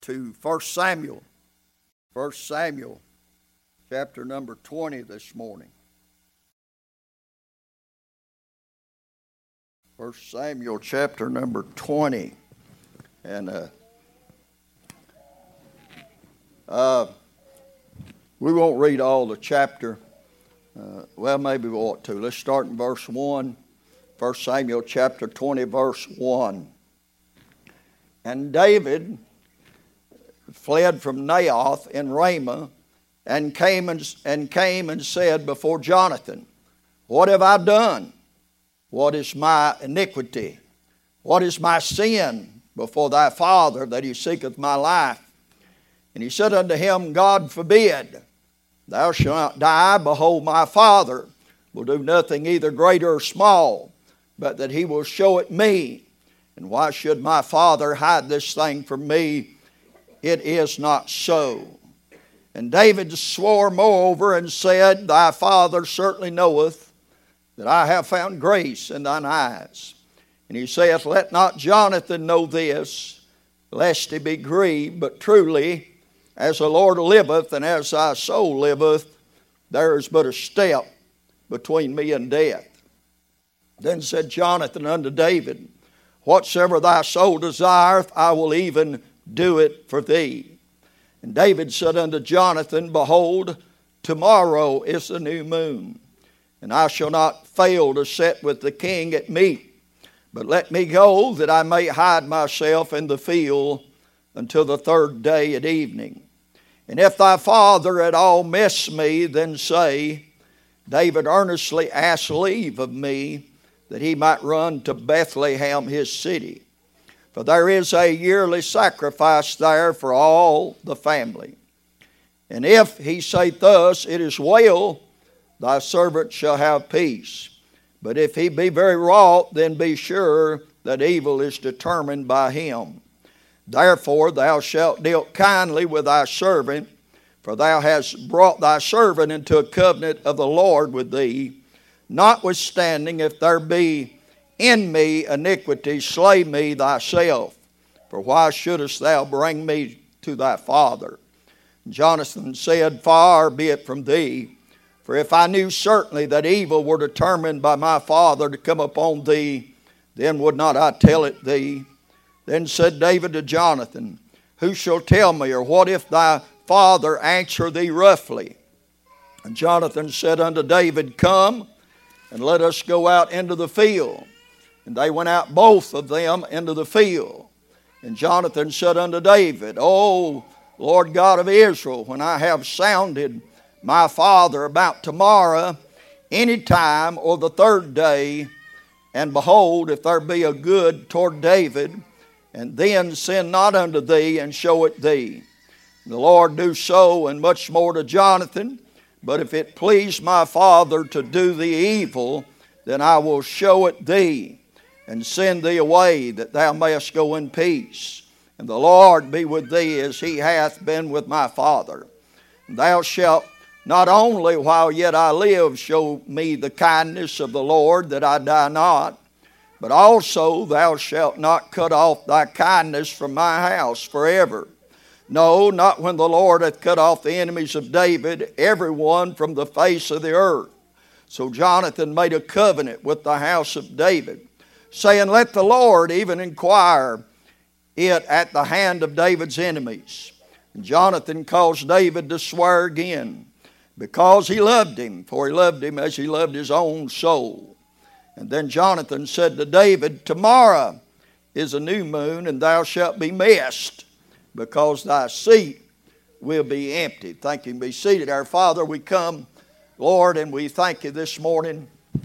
to 1 Samuel. 1 Samuel chapter number 20 this morning. 1 Samuel chapter number 20. And we won't read all the chapter. Well, maybe we ought to. Let's start in verse 1. 1 Samuel chapter 20, verse 1. And David fled from Naioth in Ramah and came and said before Jonathan, "What have I done? What is my iniquity? What is my sin before thy father, that he seeketh my life?" And he said unto him, "God forbid. Thou shalt not die. Behold, my father will do nothing either great or small, but that he will show it me. And why should my father hide this thing from me? It is not so." And David swore moreover and said, "Thy father certainly knoweth that I have found grace in thine eyes." And he saith, "Let not Jonathan know this, lest he be grieved. But truly, as the Lord liveth, and as thy soul liveth, there is but a step between me and death." Then said Jonathan unto David, "Whatsoever thy soul desireth, I will even do it for thee." And David said unto Jonathan, "Behold, tomorrow is the new moon, and I shall not fail to sit with the king at meat. But let me go, that I may hide myself in the field until the third day at evening. And if thy father at all miss me, then say, David earnestly asked leave of me, that he might run to Bethlehem his city. For there is a yearly sacrifice there for all the family. And if he say thus, It is well, thy servant shall have peace. But if he be very wroth, then be sure that evil is determined by him. Therefore thou shalt deal kindly with thy servant, for thou hast brought thy servant into a covenant of the Lord with thee. Notwithstanding, if there be in me iniquity, slay me thyself. For why shouldest thou bring me to thy father?" And Jonathan said, "Far be it from thee. For if I knew certainly that evil were determined by my father to come upon thee, then would not I tell it thee." Then said David to Jonathan, "Who shall tell me, or what if thy father answer thee roughly?" And Jonathan said unto David, "Come, and let us go out into the field." And they went out both of them into the field. And Jonathan said unto David, "O Lord God of Israel, when I have sounded my father about tomorrow, any time, or the third day, and behold, if there be a good toward David, and then send not unto thee, and show it thee. The Lord do so, and much more to Jonathan. But if it please my father to do thee evil, then I will show it thee, and send thee away, that thou mayest go in peace. And the Lord be with thee, as he hath been with my father. And thou shalt not only while yet I live show me the kindness of the Lord, that I die not, but also thou shalt not cut off thy kindness from my house forever. No, not when the Lord hath cut off the enemies of David, every one from the face of the earth." So Jonathan made a covenant with the house of David, saying, "Let the Lord even inquire it at the hand of David's enemies." And Jonathan caused David to swear again, because he loved him, for he loved him as he loved his own soul. And then Jonathan said to David, "Tomorrow is a new moon, and thou shalt be missed, because thy seat will be empty." Thank you. Be seated. Our Father, we come, Lord, and we thank you this morning.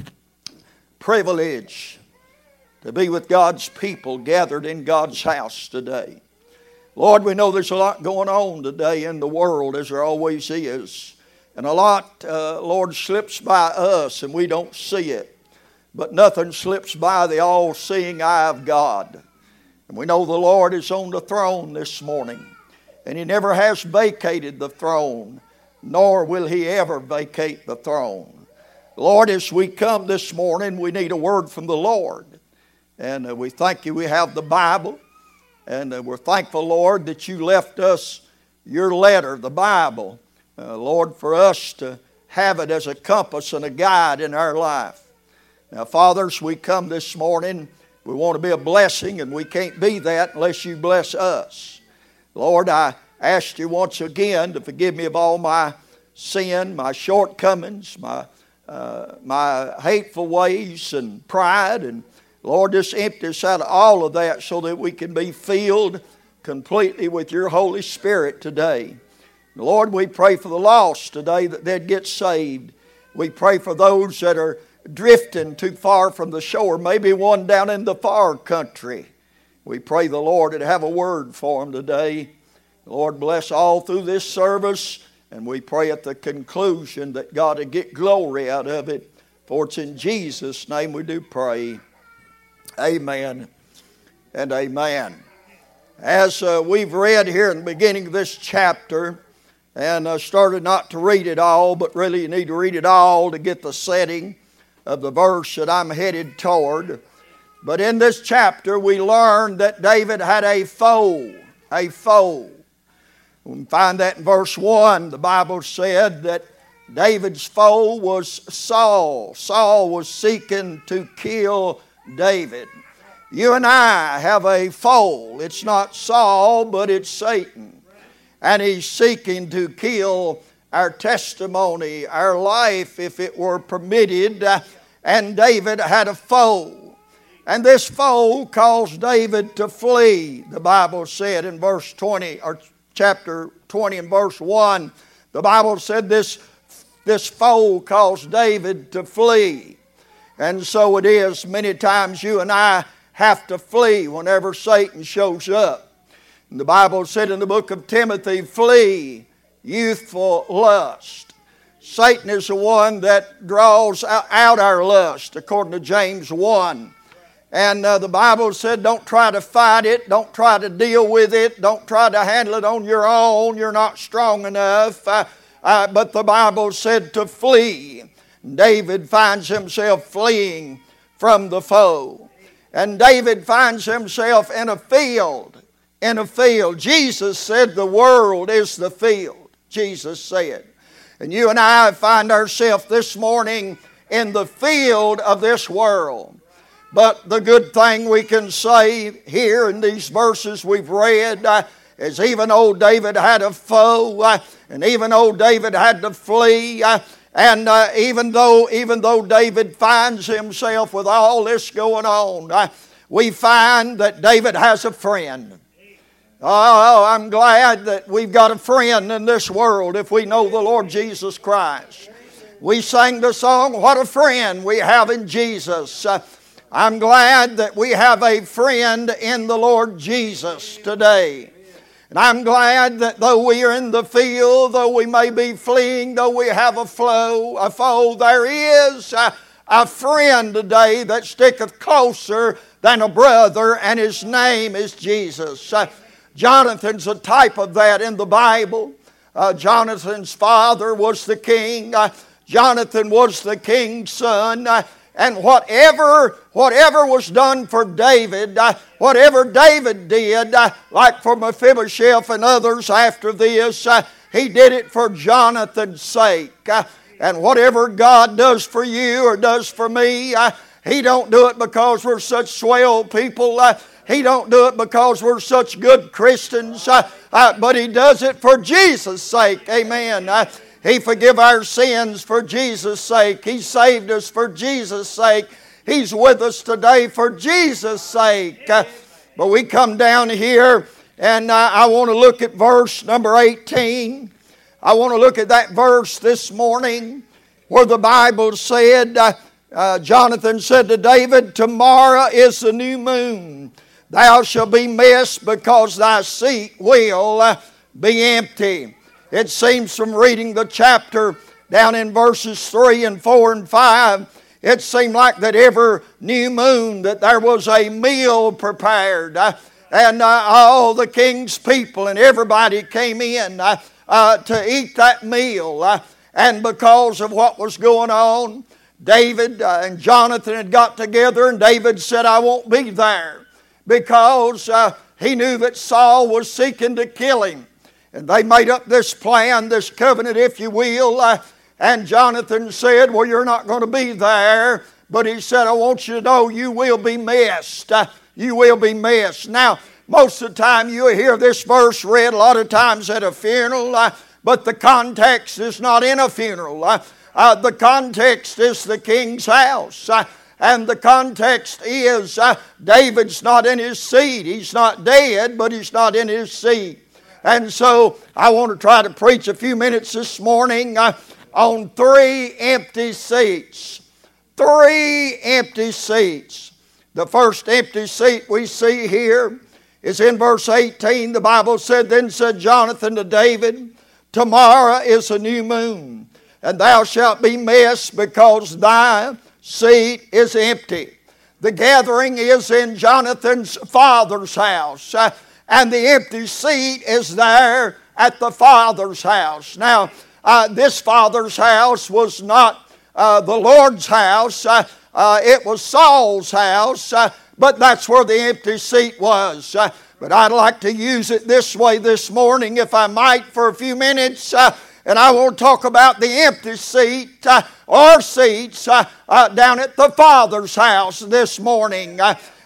Privilege to be with God's people gathered in God's house today. Lord, we know there's a lot going on today in the world, as there always is. And a lot, Lord, slips by us and we don't see it. But nothing slips by the all-seeing eye of God. And we know the Lord is on the throne this morning. And he never has vacated the throne, nor will he ever vacate the throne. Lord, as we come this morning, we need a word from the Lord. And we thank you we have the Bible. And we're thankful, Lord, that you left us your letter, the Bible, Lord, for us to have it as a compass and a guide in our life. Now, fathers, we come this morning, we want to be a blessing, and we can't be that unless you bless us. Lord, I ask you once again to forgive me of all my sin, my shortcomings, my hateful ways and pride, and Lord, just empty us out of all of that so that we can be filled completely with your Holy Spirit today. Lord, we pray for the lost today that they'd get saved. We pray for those that are drifting too far from the shore, maybe one down in the far country. We pray the Lord would have a word for them today. Lord, bless all through this service, and we pray at the conclusion that God would get glory out of it. For it's in Jesus' name we do pray. Amen and amen. As we've read here in the beginning of this chapter, and started not to read it all, but really you need to read it all to get the setting of the verse that I'm headed toward. But in this chapter we learn that David had a foe. A foe. We can find that in verse 1. The Bible said that David's foe was Saul. Saul was seeking to kill David. You and I have a foe. It's not Saul, but it's Satan. And he's seeking to kill our testimony, our life, if it were permitted. And David had a foe. And this foe caused David to flee. The Bible said in verse 20, or chapter 20 and verse 1, the Bible said this foe caused David to flee. And so it is many times you and I have to flee whenever Satan shows up. And the Bible said in the book of Timothy, flee youthful lust. Satan is the one that draws out our lust, according to James 1. And the Bible said don't try to fight it, don't try to deal with it, don't try to handle it on your own, you're not strong enough. But the Bible said to flee. David finds himself fleeing from the foe. And David finds himself in a field. In a field. Jesus said the world is the field. Jesus said. And you and I find ourselves this morning in the field of this world. But the good thing we can say here in these verses we've read is even old David had a foe, and even old David had to flee. And even though David finds himself with all this going on, we find that David has a friend. Oh, I'm glad that we've got a friend in this world if we know the Lord Jesus Christ. We sang the song, what a friend we have in Jesus. I'm glad that we have a friend in the Lord Jesus today. And I'm glad that though we are in the field, though we may be fleeing, though we have a foe, there is a friend today that sticketh closer than a brother, and his name is Jesus. Jonathan's a type of that in the Bible. Jonathan's father was the king. Jonathan was the king's son. And whatever was done for David, whatever David did, like for Mephibosheth and others after this, he did it for Jonathan's sake. And whatever God does for you or does for me, He don't do it because we're such swell people. He don't do it because we're such good Christians. But He does it for Jesus' sake. Amen. He forgive our sins for Jesus' sake. He saved us for Jesus' sake. He's with us today for Jesus' sake. But we come down here and I want to look at verse number 18. I want to look at that verse this morning where the Bible said, Jonathan said to David, tomorrow is the new moon. Thou shalt be missed because thy seat will be empty. It seems from reading the chapter down in verses 3 and 4 and 5, it seemed like that every new moon that there was a meal prepared. And all the king's people and everybody came in to eat that meal. And because of what was going on, David and Jonathan had got together, and David said, I won't be there because He knew that Saul was seeking to kill him. And they made up this plan, this covenant, if you will. And Jonathan said, well, you're not going to be there. But he said, I want you to know you will be missed. You will be missed. Now, most of the time you hear this verse read a lot of times at a funeral, but the context is not in a funeral. The context is the king's house. And the context is David's not in his seat. He's not dead, but he's not in his seat. And so I want to try to preach a few minutes this morning on 3 empty seats. 3 empty seats. The first empty seat we see here is in verse 18. The Bible said, Then said Jonathan to David, Tomorrow is a new moon, and thou shalt be missed because thy seat is empty. The gathering is in Jonathan's father's house, and the empty seat is there at the father's house. Now, this father's house was not the Lord's house. It was Saul's house, but that's where the empty seat was. But I'd like to use it this way this morning, if I might, for a few minutes. And I want to talk about the empty seat or seats down at the Father's house this morning.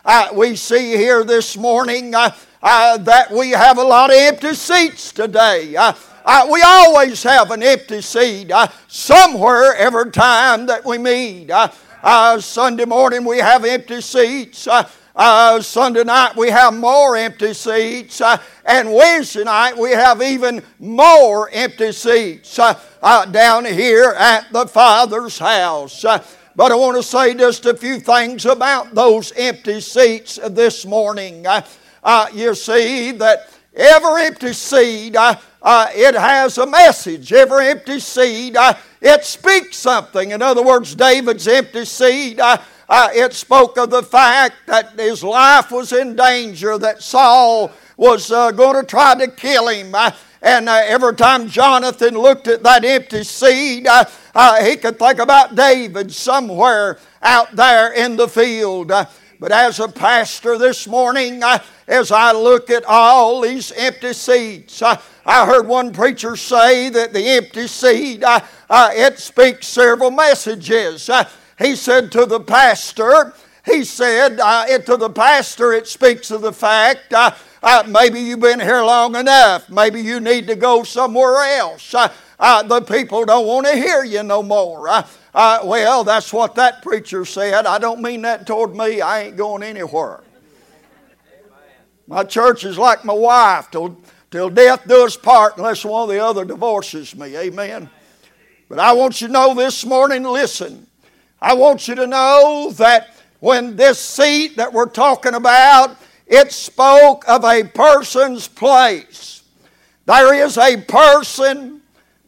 We see here this morning that we have a lot of empty seats today. We always have an empty seat somewhere every time that we meet. Sunday morning we have empty seats. Sunday night we have more empty seats. And Wednesday night we have even more empty seats down here at the Father's house. But I want to say just a few things about those empty seats this morning. You see that every empty seat, it has a message. Every empty seat, it speaks something. In other words, David's empty seat, it spoke of the fact that his life was in danger, that Saul was going to try to kill him. And every time Jonathan looked at that empty seat, he could think about David somewhere out there in the field. But as a pastor this morning, as I look at all these empty seats, I heard one preacher say that the empty seat, it speaks several messages. He said to the pastor, it speaks of the fact, maybe you've been here long enough. Maybe you need to go somewhere else. The people don't want to hear you no more. Well, that's what that preacher said. I don't mean that toward me. I ain't going anywhere. My church is like my wife. Till death do us part unless one or the other divorces me. Amen. But I want you to know this morning, listen. I want you to know that when this seat that we're talking about, it spoke of a person's place. There is a person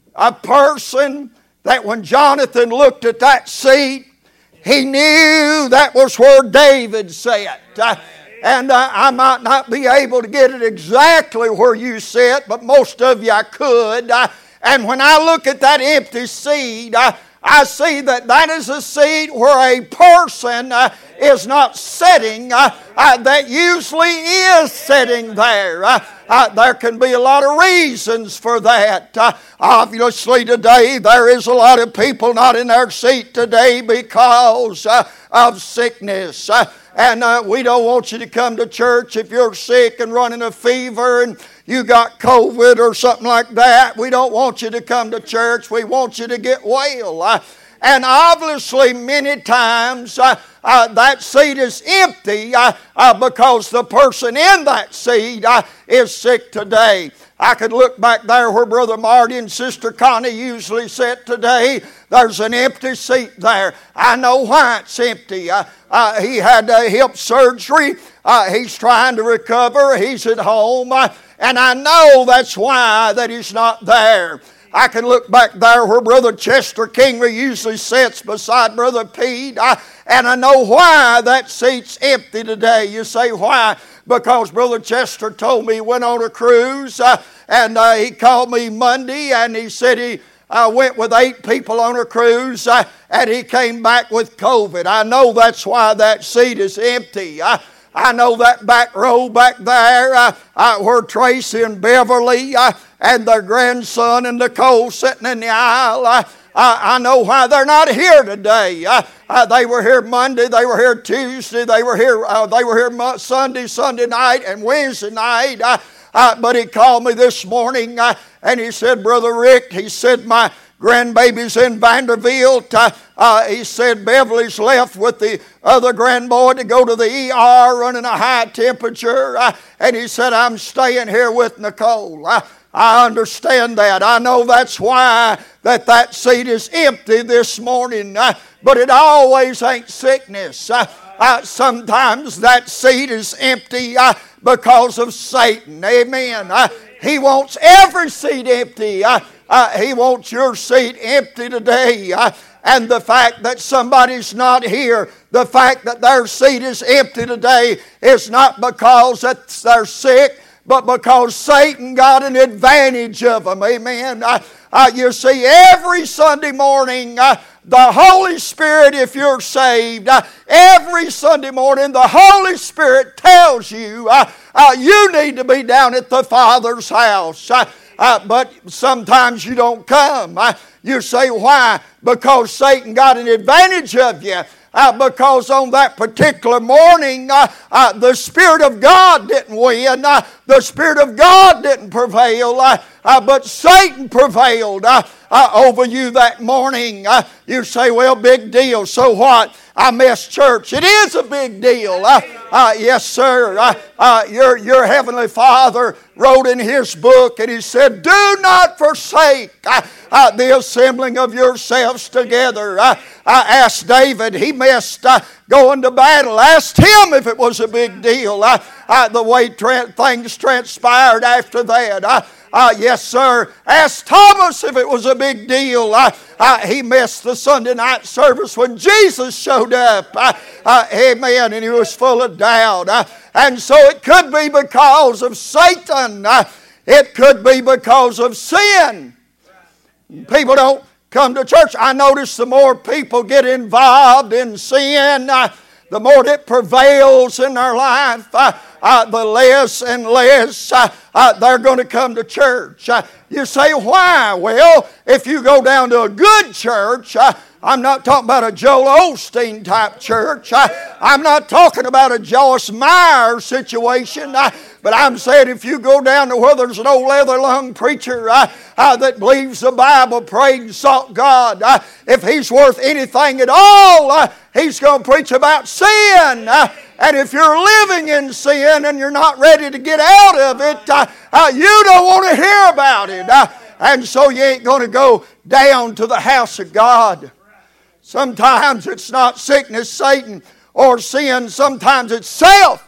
that when Jonathan looked at that seat, he knew that was where David sat. And I might not be able to get it exactly where you sit, but most of you I could. And when I look at that empty seat, I see that is a seat where a person is not sitting, that usually is sitting there. There can be a lot of reasons for that. Obviously today there is a lot of people not in their seat today because of sickness. And we don't want you to come to church if you're sick and running a fever and you got COVID or something like that. We don't want you to come to church. We want you to get well. And obviously many times that seat is empty because the person in that seat is sick today. I could look back there where Brother Marty and Sister Connie usually sit today. There's an empty seat there. I know why it's empty. He had hip surgery. He's trying to recover. He's at home. And I know that's why that he's not there. I can look back there where Brother Chester Kingley usually sits beside Brother Pete. And I know why that seat's empty today. You say, why? Because Brother Chester told me he went on a cruise. And he called me Monday and he said he went with 8 people on a cruise and he came back with COVID. I know that's why that seat is empty. I know that back row back there where Tracy and Beverly and their grandson and Nicole sitting in the aisle. I know why they're not here today. They were here Monday, they were here Tuesday, they were here Sunday night and Wednesday night. But he called me this morning and he said, Brother Rick, he said, my grandbaby's in Vanderbilt. He said Beverly's left with the other grandboy to go to the ER running a high temperature. And he said, I'm staying here with Nicole. I understand that. I know that's why that seat is empty this morning. But it always ain't sickness. Sometimes that seat is empty because of Satan. Amen. He wants every seat empty. He wants your seat empty today. And the fact that somebody's not here, the fact that their seat is empty today is not because that they're sick, but because Satan got an advantage of them. Amen. You see, every Sunday morning, the Holy Spirit, if you're saved, every Sunday morning, the Holy Spirit tells you you need to be down at the Father's house. But sometimes you don't come. You say, why? Because Satan got an advantage of you. Because on that particular morning, the Spirit of God didn't win. The Spirit of God didn't prevail. But Satan prevailed over you that morning. You say, well, big deal. So what? I missed church. It is a big deal. Yes, sir. Your Heavenly Father wrote in His book, and He said, do not forsake the assembling of yourselves together. I asked David, he missed going to battle. Asked him if it was a big deal. The way things transpired after that. Yes, sir. Asked Thomas if it was a big deal. He missed the Sunday night service when Jesus showed up. Amen. And he was full of doubt. And so it could be because of Satan. It could be because of sin. People don't come to church. I notice the more people get involved in sin, the more it prevails in their life, the less and less they're going to come to church. You say, why? Well, if you go down to a good church, I'm not talking about a Joel Osteen type church. I'm not talking about a Joyce Meyer situation. But I'm saying if you go down to where there's an old leather-lung preacher that believes the Bible, prayed and sought God, if he's worth anything at all, he's going to preach about sin. And if you're living in sin and you're not ready to get out of it, you don't want to hear about it. And so you ain't going to go down to the house of God. Sometimes it's not sickness, Satan, or sin. Sometimes it's self.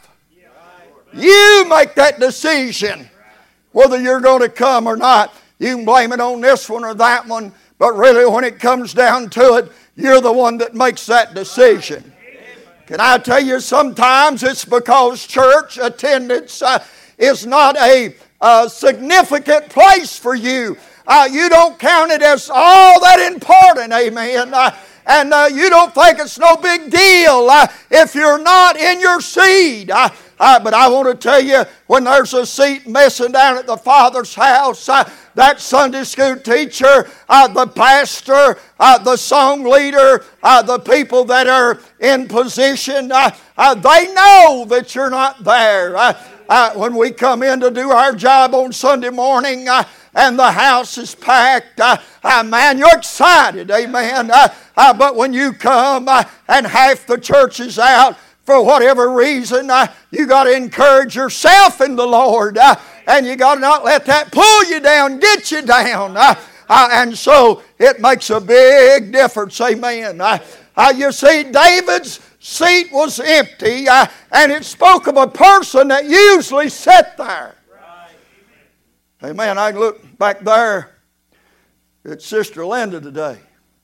You make that decision whether you're going to come or not. You can blame it on this one or that one, but really when it comes down to it, you're the one that makes that decision. Can I tell you, sometimes it's because church attendance is not a significant place for you. You don't count it as all that important, amen. And you don't think it's no big deal if you're not in your seat. But I want to tell you, when there's a seat missing down at the Father's house, that Sunday school teacher, the pastor, the song leader, the people that are in position, they know that you're not there. When we come in to do our job on Sunday morning and the house is packed, man, you're excited, amen. But when you come and half the church is out, for whatever reason, you got to encourage yourself in the Lord. And you got to not let that pull you down, get you down. And so it makes a big difference, amen. You see, David's seat was empty, and it spoke of a person that usually sat there. Amen. I can look back there at Sister Linda today.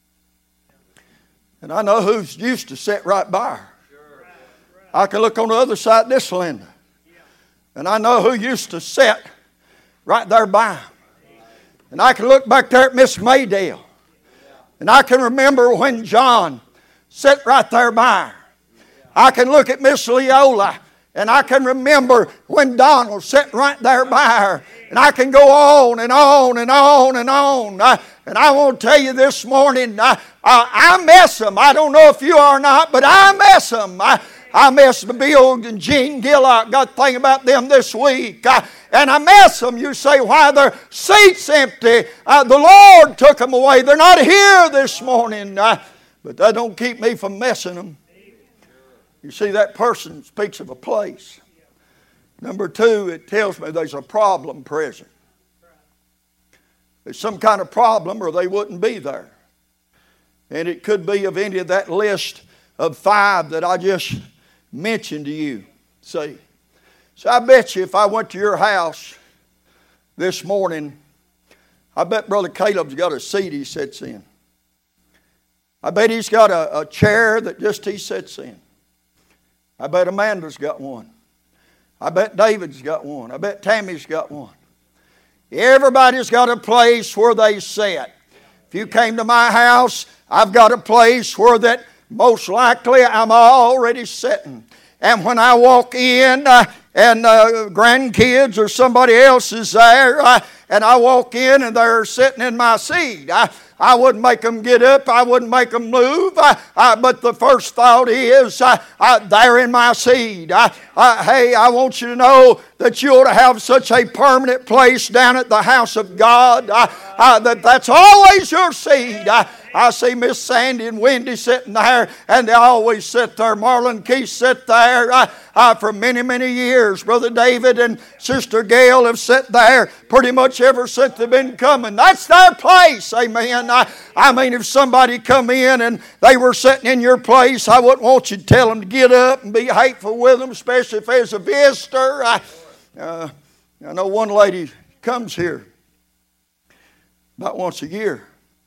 And I know who's used to sit right by her. I can look on the other side of this Linda. And I know who used to sit right there by him. And I can look back there at Miss Maydale. And I can remember when John sat right there by her. I can look at Miss Leola And I can remember when Donald sat right there by her. And I can go on and on and on and on. And I want to tell you this morning, I miss them. I don't know if you are or not, but I miss them. I miss Bill and Gene Gillock. Got to think about them this week. And I miss them. You say, why their seats empty? The Lord took them away. They're not here this morning. But that don't keep me from missing them. You see, that person speaks of a place. Number two, it tells me there's a problem present. There's some kind of problem or they wouldn't be there. And it could be of any of that list of 5 that I just mentioned to you. See? So I bet you if I went to your house this morning, I bet Brother Caleb's got a seat he sits in. I bet he's got a chair that just he sits in. I bet Amanda's got one. I bet David's got one. I bet Tammy's got one. Everybody's got a place where they sit. If you came to my house, I've got a place where that most likely I'm already sitting. And when I walk in and grandkids or somebody else is there, and I walk in and they're sitting in my seat, I wouldn't make them get up. I wouldn't make them move. But the first thought is, they're in my seat. Hey, I want you to know that you ought to have such a permanent place down at the house of God. That's always your seat. I see Miss Sandy and Wendy sitting there, and they always sit there. Marlon Keith sit there for many, many years. Brother David and Sister Gail have sat there pretty much ever since they've been coming. That's their place, amen. I mean, if somebody come in and they were sitting in your place, I wouldn't want you to tell them to get up and be hateful with them, especially if there's a visitor. I know one lady comes here about once a year.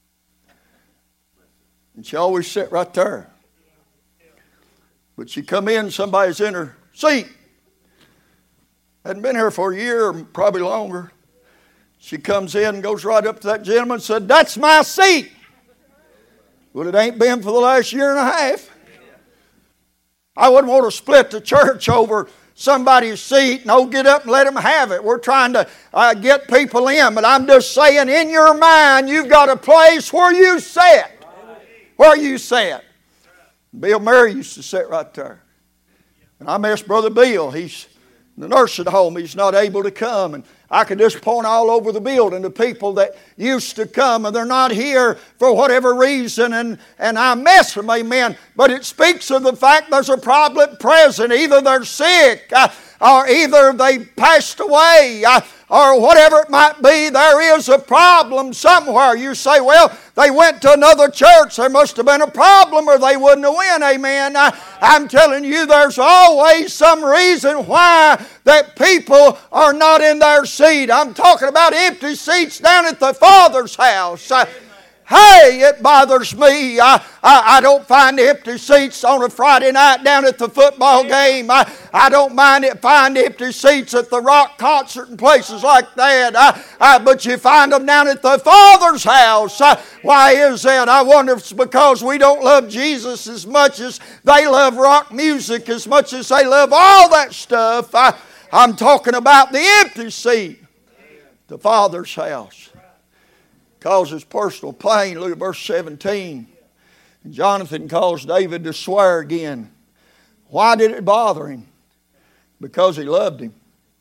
And she always sit right there. But she come in, somebody's in her seat. Hadn't been here for a year, or probably longer. She comes in and goes right up to that gentleman and said, "That's my seat." Well, it ain't been for the last year and a half. I wouldn't want to split the church over somebody's seat. No, get up and let them have it. We're trying to get people in. But I'm just saying, in your mind, you've got a place where you sit. Where you sat. Bill Murray used to sit right there. And I miss Brother Bill. He's in the nursing home. He's not able to come. And I could just point all over the building to people that used to come and they're not here for whatever reason. And I miss them, amen. But it speaks of the fact there's a problem present. Either they're sick or either they passed away or whatever it might be. There is a problem somewhere. You say, well, they went to another church. There must have been a problem or they wouldn't have went. Amen. I'm telling you, there's always some reason why that people are not in their seat. I'm talking about empty seats down at the Father's house. Hey, it bothers me. I don't find empty seats on a Friday night down at the football game. I don't find empty seats at the rock concert and places like that. But you find them down at the Father's house. Why is that? I wonder if it's because we don't love Jesus as much as they love rock music, as much as they love all that stuff. I'm talking about the empty seat. The Father's house. Causes personal pain. Look at verse 17. Jonathan caused David to swear again. Why did it bother him? Because he loved him.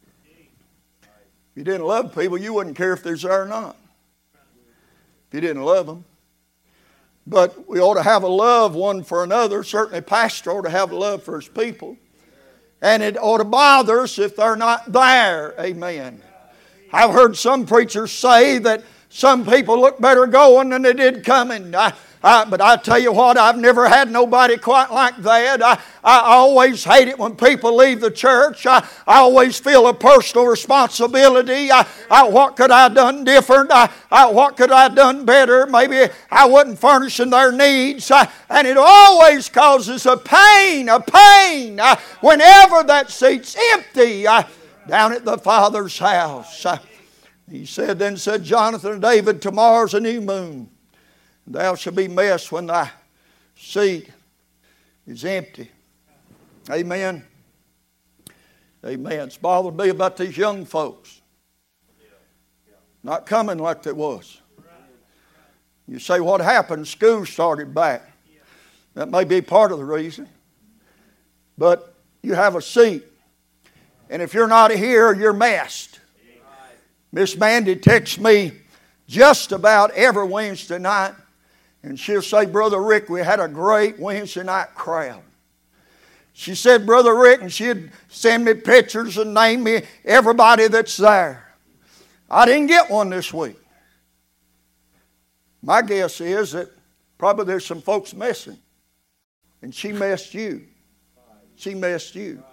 If you didn't love people, you wouldn't care if they're there or not. If you didn't love them. But we ought to have a love one for another. Certainly a pastor ought to have a love for his people. And it ought to bother us if they're not there. Amen. I've heard some preachers say that some people look better going than they did coming. But I tell you what, I've never had nobody quite like that. I always hate it when people leave the church. I always feel a personal responsibility. What could I have done different? What could I have done better? Maybe I wasn't furnishing their needs. And it always causes a pain whenever that seat's empty down at the Father's house. He said, then said Jonathan and David, tomorrow's a new moon. Thou shalt be messed when thy seat is empty. Amen. Amen. It's bothered me about these young folks not coming like they was. You say, what happened? School started back. That may be part of the reason. But you have a seat. And if you're not here, you're messed. Miss Mandy texts me just about every Wednesday night. And she'll say, Brother Rick, we had a great Wednesday night crowd. She said, Brother Rick, and she'd send me pictures and name me everybody that's there. I didn't get one this week. My guess is that probably there's some folks missing. And she missed you. She missed you.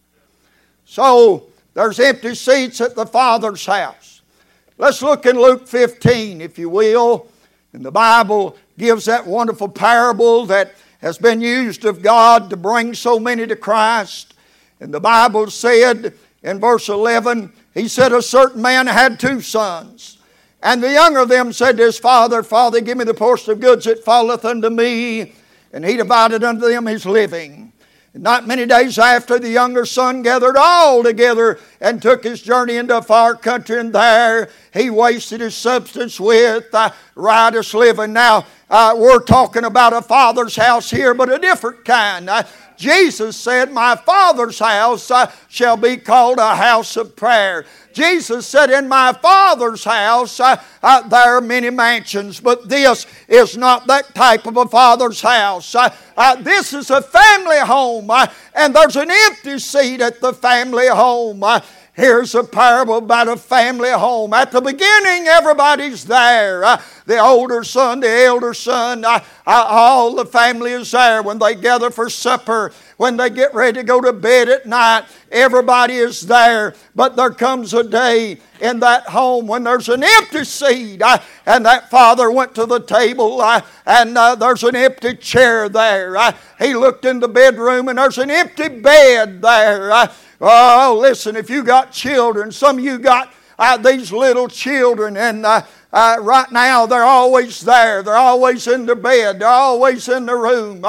So, there's empty seats at the Father's house. Let's look in Luke 15, if you will. And the Bible gives that wonderful parable that has been used of God to bring so many to Christ. And the Bible said in verse 11, he said, a certain man had 2 sons. And the younger of them said to his father, Father, give me the portion of goods that falleth unto me. And he divided unto them his living. And not many days after, the younger son gathered all together and took his journey into a far country, and there he wasted his substance with riotous living. Now, we're talking about a Father's house here, but a different kind. Jesus said, my Father's house shall be called a house of prayer. Jesus said, in my Father's house there are many mansions, but this is not that type of a Father's house. This is a family home, and there's an empty seat at the family home. Here's a parable about a family home. At the beginning, everybody's there. The older son, the elder son, all the family is there when they gather for supper. When they get ready to go to bed at night, everybody is there. But there comes a day in that home when there's an empty seat. And that father went to the table and there's an empty chair there. He looked in the bedroom and there's an empty bed there. Oh, listen, if you got children, some of you got these little children, and right now they're always there. They're always in their bed. They're always in the room.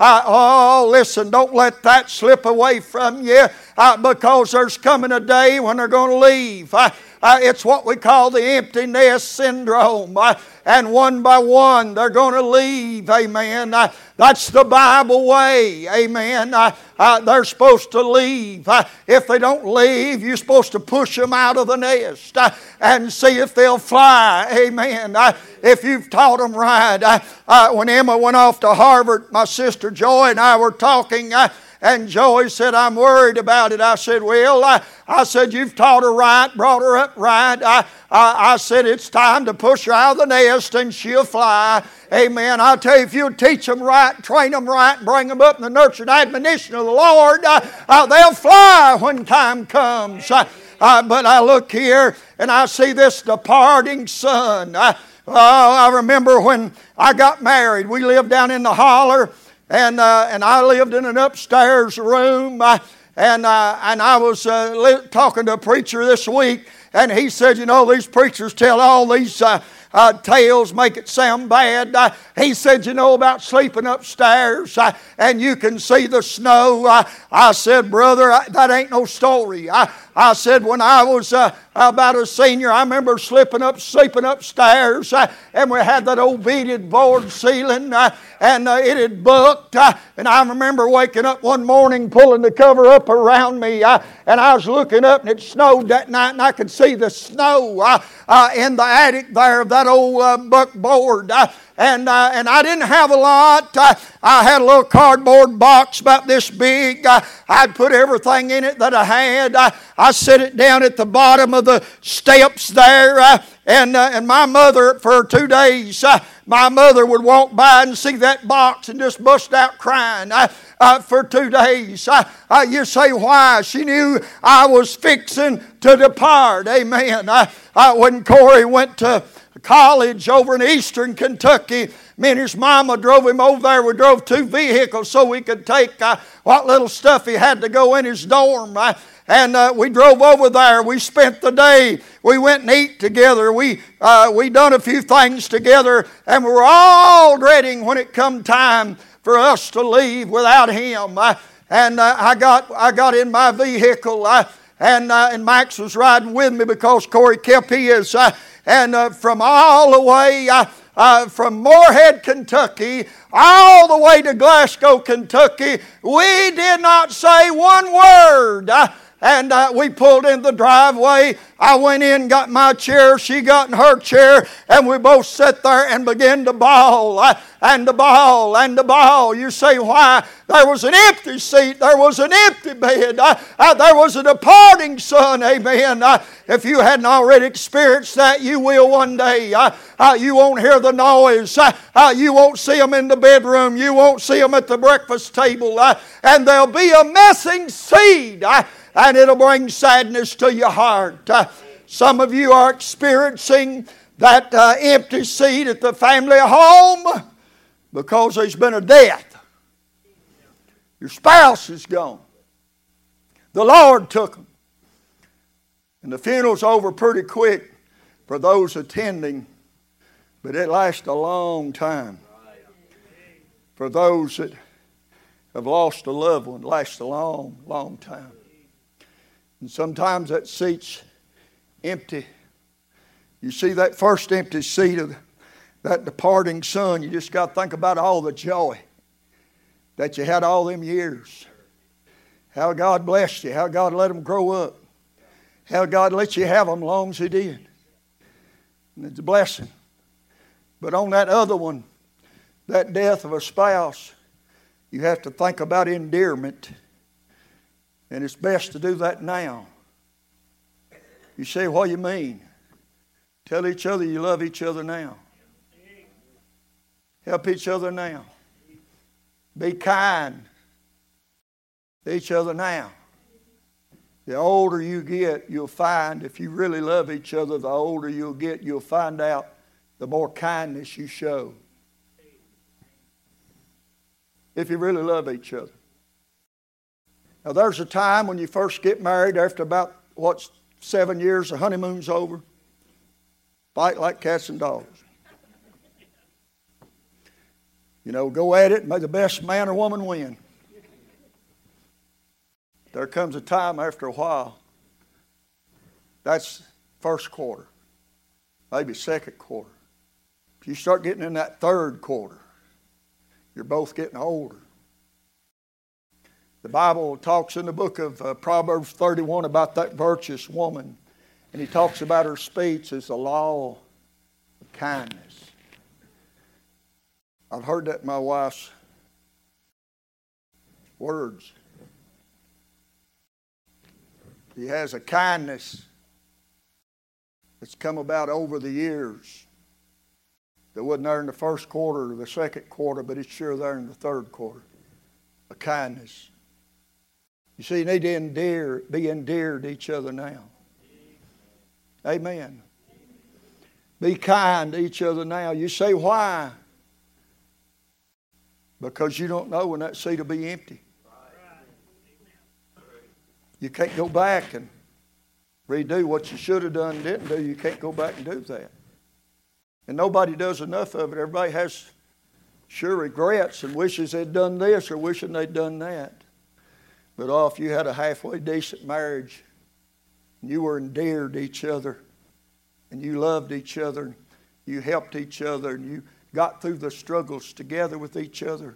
Oh, listen, don't let that slip away from you because there's coming a day when they're going to leave. It's what we call the empty nest syndrome. And one by one, they're going to leave. Amen. That's the Bible way. Amen. They're supposed to leave. If they don't leave, you're supposed to push them out of the nest and see if they'll fly. Amen. If you've taught them right. When Emma went off to Harvard, my sister Joy and I were talking. And Joey said, I'm worried about it. I said, well, I said, you've taught her right, brought her up right. I said, it's time to push her out of the nest and she'll fly. Amen. I'll tell you, if you'll teach them right, train them right, and bring them up in the nurture and admonition of the Lord, they'll fly when time comes. But I look here and I see this departing son. I remember when I got married, we lived down in the holler. And I lived in an upstairs room, and I was talking to a preacher this week, and he said, you know, these preachers tell all these tales, make it sound bad. He said, you know about sleeping upstairs, and you can see the snow. I said, brother, that ain't no story. I said, when I was about a senior, I remember sleeping upstairs, and we had that old beaded board ceiling, and it had booked. And I remember waking up one morning, pulling the cover up around me, and I was looking up, and it snowed that night, and I could see the snow in the attic there of that old buckboard. And I didn't have a lot. I had a little cardboard box about this big. I'd put everything in it that I had. I set it down at the bottom of the steps there. And my mother, for 2 days, my mother would walk by and see that box and just bust out crying for 2 days. You say, why? She knew I was fixing to depart. Amen. When Corey went to college over in eastern Kentucky, me and his mama drove him over there. We drove 2 vehicles so we could take what little stuff he had to go in his dorm. And we drove over there. We spent the day. We went and ate together. We done a few things together. And we were all dreading when it come time for us to leave without him. And I got in my vehicle, and Max was riding with me because Corey kept his. And from all the way from Moorhead, Kentucky, all the way to Glasgow, Kentucky, we did not say one word. And we pulled in the driveway. I went in, got my chair. She got in her chair. And we both sat there and began to bawl. And to bawl and to bawl. You say, why? There was an empty seat. There was an empty bed. There was a departing son. Amen. If you hadn't already experienced that, you will one day. You won't hear the noise. You won't see them in the bedroom. You won't see them at the breakfast table. And there'll be a missing seed. And it'll bring sadness to your heart. Some of you are experiencing that empty seat at the family home because there's been a death. Your spouse is gone. The Lord took them. And the funeral's over pretty quick for those attending, but it lasts a long time. For those that have lost a loved one, it lasts a long, long time. And sometimes that seat's empty. You see that first empty seat of that departing son, you just got to think about all the joy that you had all them years. How God blessed you. How God let them grow up. How God let you have them long as He did. And it's a blessing. But on that other one, that death of a spouse, you have to think about endearment. And it's best to do that now. You say, what do you mean? Tell each other you love each other now. Help each other now. Be kind to each other now. The older you get, you'll find if you really love each other, the older you'll get, you'll find out the more kindness you show. If you really love each other. Now there's a time when you first get married after about, 7 years, the honeymoon's over. Fight like cats and dogs. Go at it and may the best man or woman win. There comes a time after a while, that's first quarter, maybe second quarter. If you start getting in that third quarter, you're both getting older. The Bible talks in the book of Proverbs 31 about that virtuous woman. And he talks about her speech as the law of kindness. I've heard that in my wife's words. He has a kindness that's come about over the years that wasn't there in the first quarter or the second quarter, but it's sure there in the third quarter. A kindness. You see, you need to be endeared to each other now. Amen. Be kind to each other now. You say, why? Because you don't know when that seat will be empty. You can't go back and redo what you should have done and didn't do. You can't go back and do that. And nobody does enough of it. Everybody has sure regrets and wishes they'd done this or wishing they'd done that. But if you had a halfway decent marriage, and you were endeared to each other, and you loved each other, and you helped each other, and you got through the struggles together with each other.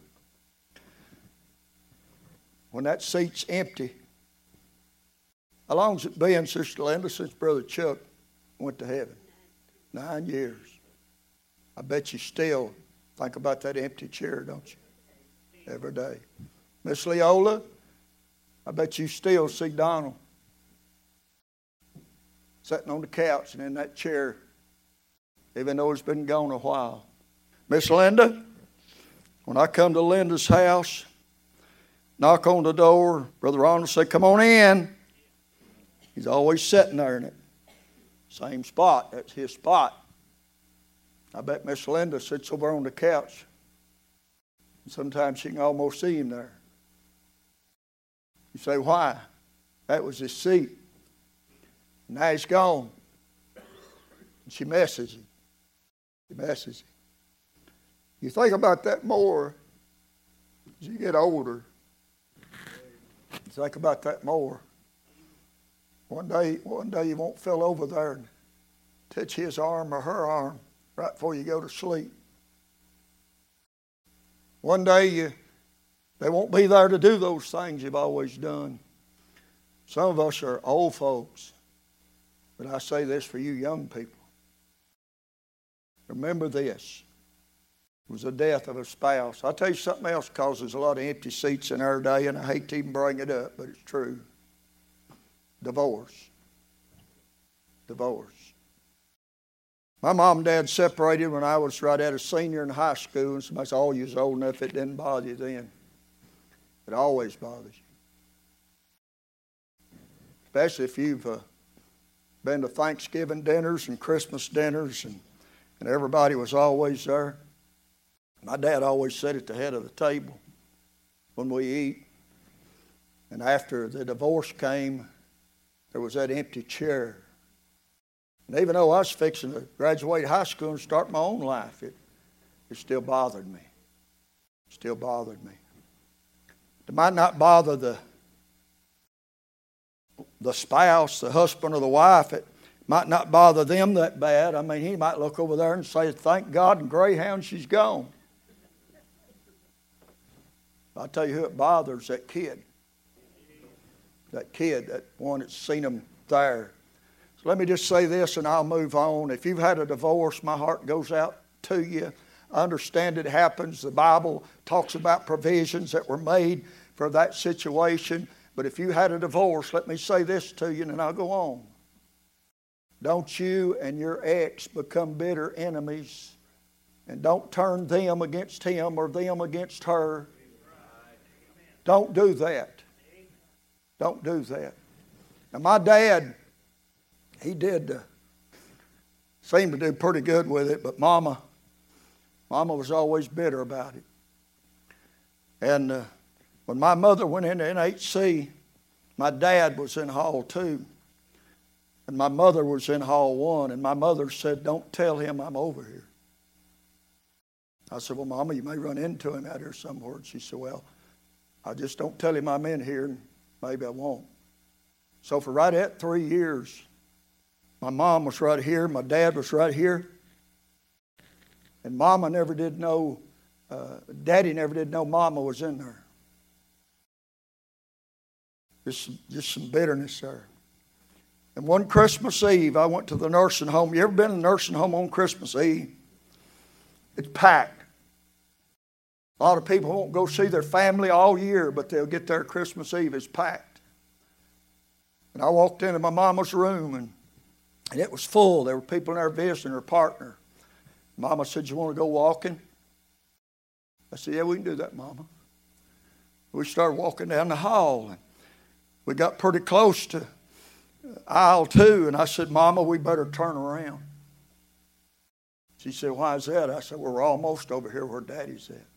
When that seat's empty, how long's it been, Sister Linda, since Brother Chuck went to heaven? 9 years. I bet you still think about that empty chair, don't you? Every day. Miss Leola, I bet you still see Donald sitting on the couch and in that chair, even though it's been gone a while. Miss Linda, when I come to Linda's house, knock on the door, Brother Ronald say, come on in. He's always sitting there in it. Same spot. That's his spot. I bet Miss Linda sits over on the couch. And sometimes she can almost see him there. You say, why? That was his seat. Now he's gone. And she messes him. She messes him. You think about that more as you get older. Think about that more. One day you won't feel over there and touch his arm or her arm right before you go to sleep. One day they won't be there to do those things you've always done. Some of us are old folks, but I say this for you young people. Remember this. It was the death of a spouse. I'll tell you something else causes a lot of empty seats in our day, and I hate to even bring it up, but it's true. Divorce. Divorce. My mom and dad separated when I was right at a senior in high school, and somebody said, oh, you was old enough, it didn't bother you then. It always bothers you. Especially if you've been to Thanksgiving dinners and Christmas dinners, and everybody was always there. My dad always sat at the head of the table when we eat. And after the divorce came, there was that empty chair. And even though I was fixing to graduate high school and start my own life, it still bothered me. It still bothered me. It might not bother the spouse, the husband or the wife. It might not bother them that bad. I mean, he might look over there and say, thank God and Greyhound she's gone. I'll tell you who it bothers, that kid. That kid, that one that's seen them there. So let me just say this and I'll move on. If you've had a divorce, my heart goes out to you. I understand it happens. The Bible talks about provisions that were made for that situation. But if you had a divorce, let me say this to you and then I'll go on. Don't you and your ex become bitter enemies. And don't turn them against him or them against her. Don't do that. Don't do that. Now my dad, he did seem to do pretty good with it, but Mama was always bitter about it. And when my mother went into NHC, my dad was in Hall 2. And my mother was in Hall 1. And my mother said, don't tell him I'm over here. I said, well, Mama, you may run into him out here somewhere. And she said, well, I just don't tell him I'm in here, and maybe I won't. So for right at 3 years, my mom was right here, my dad was right here. And Mama never did know, Daddy never did know Mama was in there. Just some bitterness there. And one Christmas Eve, I went to the nursing home. You ever been in a nursing home on Christmas Eve? It's packed. A lot of people won't go see their family all year, but they'll get there Christmas Eve. It's packed. And I walked into my mama's room, and it was full. There were people in there visiting her partner. Mama said, you want to go walking? I said, yeah, we can do that, Mama. We started walking down the hall, and we got pretty close to aisle 2, and I said, Mama, we better turn around. She said, why is that? I said, well, we're almost over here where Daddy's at.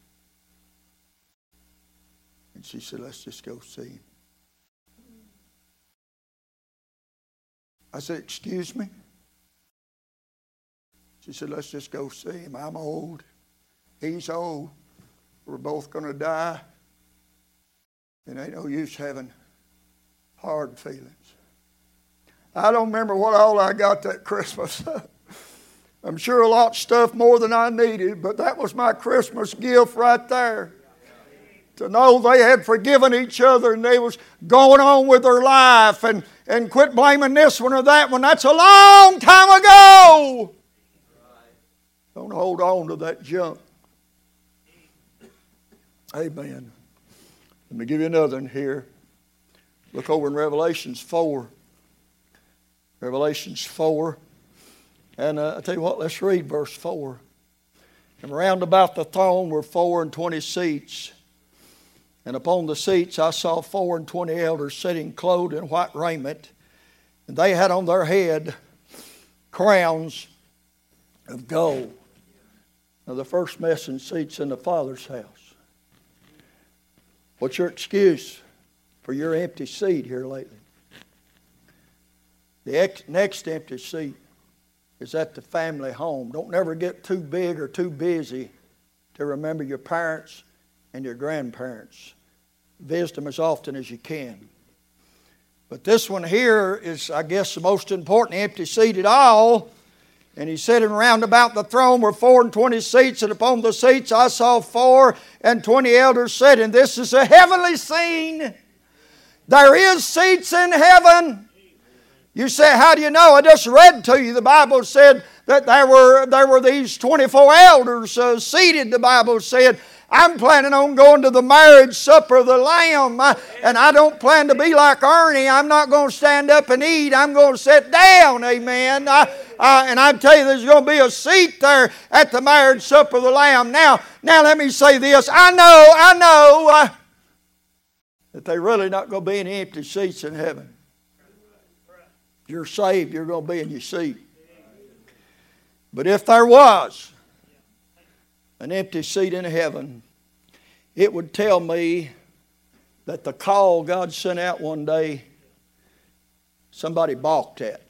And she said, let's just go see him. I said, excuse me? She said, let's just go see him. I'm old. He's old. We're both going to die. And ain't no use having hard feelings. I don't remember what all I got that Christmas. I'm sure a lot of stuff more than I needed, but that was my Christmas gift right there. To know they had forgiven each other and they was going on with their life and quit blaming this one or that one. That's a long time ago. Don't hold on to that junk. Amen. Let me give you another one here. Look over in Revelations 4. Revelations 4. And I tell you what, let's read verse 4. And round about the throne were 24 seats. And upon the seats I saw 24 elders sitting clothed in white raiment. And they had on their head crowns of gold. Now the first messing seat's in the Father's house. What's your excuse for your empty seat here lately? The next empty seat is at the family home. Don't never get too big or too busy to remember your parents and your grandparents. visit them as often as you can. But this one here is, I guess, the most important empty seat at all. And he's sitting round about the throne were 24 seats, and upon the seats I saw 24 elders sitting. This is a heavenly scene. There is seats in heaven. You say, how do you know? I just read to you. The Bible said that there were these 24 elders seated. The Bible said, I'm planning on going to the marriage supper of the Lamb, and I don't plan to be like Ernie. I'm not going to stand up and eat. I'm going to sit down, amen. And I tell you, there's going to be a seat there at the marriage supper of the Lamb. Now let me say this. I know that there's really not going to be any empty seats in heaven. If you're saved, you're going to be in your seat. But if there was an empty seat in heaven, it would tell me that the call God sent out one day, somebody balked at.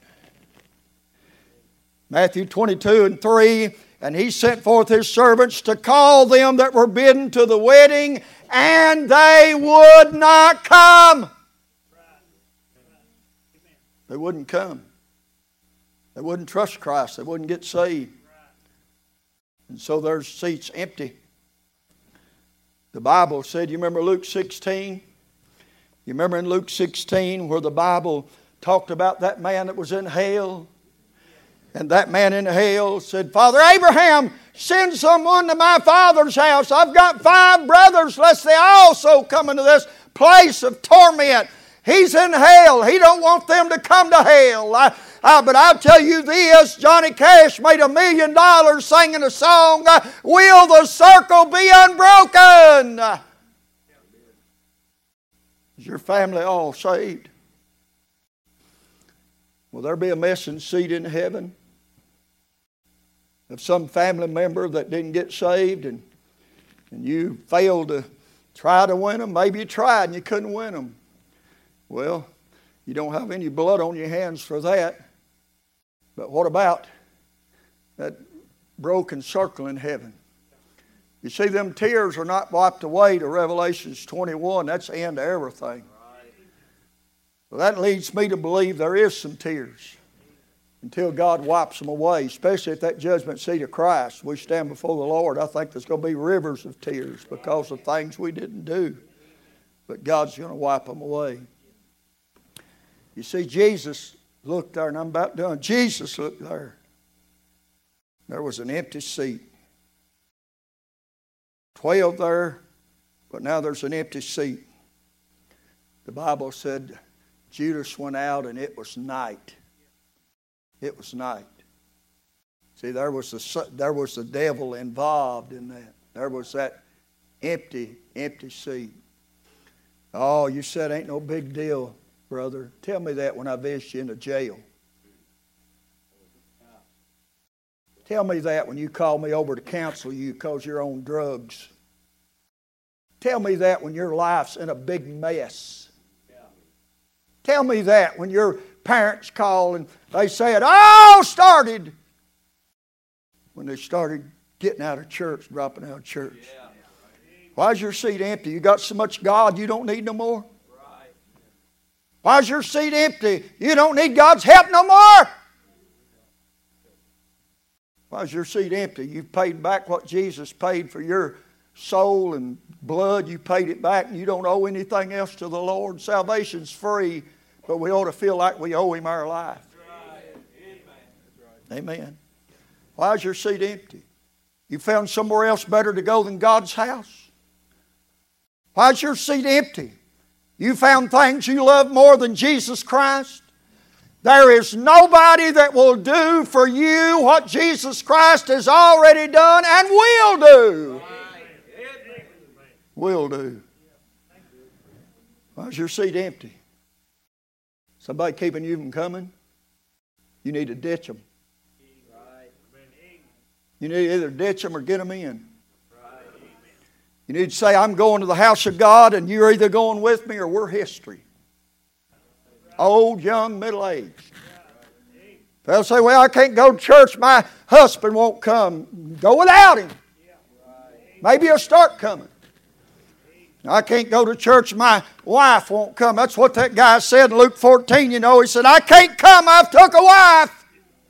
Matthew 22:3, and he sent forth his servants to call them that were bidden to the wedding, and they would not come. They wouldn't come. They wouldn't trust Christ. They wouldn't get saved. And so there's seats empty. The Bible said, you remember Luke 16? You remember in Luke 16 where the Bible talked about that man that was in hell? And that man in hell said, Father Abraham, send someone to my father's house. I've got 5 brothers, lest they also come into this place of torment. He's in hell. He don't want them to come to hell. But I'll tell you this, Johnny Cash made $1 million singing a song, Will the Circle Be Unbroken? Is your family all saved? Will there be a missing seat in heaven of some family member that didn't get saved and you failed to try to win them? Maybe you tried and you couldn't win them. Well, you don't have any blood on your hands for that. But what about that broken circle in heaven? You see, them tears are not wiped away to Revelations 21. That's the end of everything. Well, that leads me to believe there is some tears until God wipes them away, especially at that judgment seat of Christ. We stand before the Lord. I think there's going to be rivers of tears because of things we didn't do. But God's going to wipe them away. You see, Jesus looked there, and I'm about done. Jesus looked there. There was an empty seat. 12 there, but now there's an empty seat. The Bible said Judas went out and it was night. It was night. See, there was the devil involved in that. There was that empty seat. Oh, you said ain't no big deal, brother. Tell me that when I visit you in the jail. Tell me that when you call me over to counsel you because you're on drugs. Tell me that when your life's in a big mess. Tell me that when your parents call and they say it all started when they started getting out of church, dropping out of church. Why's your seat empty? You got so much God you don't need no more? Why's your seat empty? You don't need God's help no more? Why's your seat empty? You've paid back what Jesus paid for your soul and blood. You paid it back and you don't owe anything else to the Lord. Salvation's free, but we ought to feel like we owe Him our life. Amen. Why's your seat empty? You found somewhere else better to go than God's house? Why's your seat empty? You found things you love more than Jesus Christ? There is nobody that will do for you what Jesus Christ has already done and will do. Will do. Why's your seat empty? Somebody keeping you from coming? You need to ditch them. You need to either ditch them or get them in. You need to say, I'm going to the house of God and you're either going with me or we're history. Old, young, middle-aged. They'll say, well, I can't go to church. My husband won't come. Go without him. Maybe he'll start coming. I can't go to church, my wife won't come. That's what that guy said in Luke 14, you know. He said, I can't come, I've took a wife.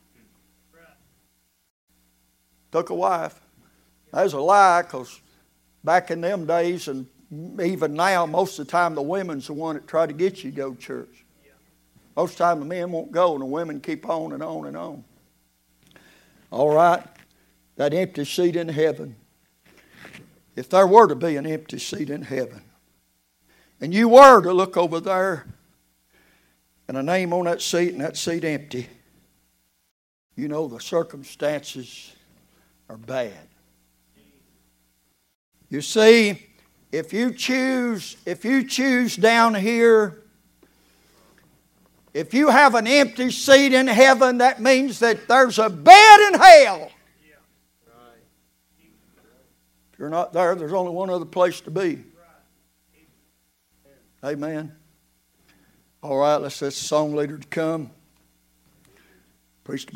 Took a wife. That's a lie, because back in them days and even now, most of the time the women's the one that try to get you to go to church. Most of the time the men won't go and the women keep on and on and on. All right, that empty seat in heaven. If there were to be an empty seat in heaven, and you were to look over there and a name on that seat and that seat empty, you know the circumstances are bad. You see, if you choose down here, if you have an empty seat in heaven, that means that there's a bed in hell. If you're not there, there's only one other place to be. Amen. All right, let's ask the song leader to come. Preach the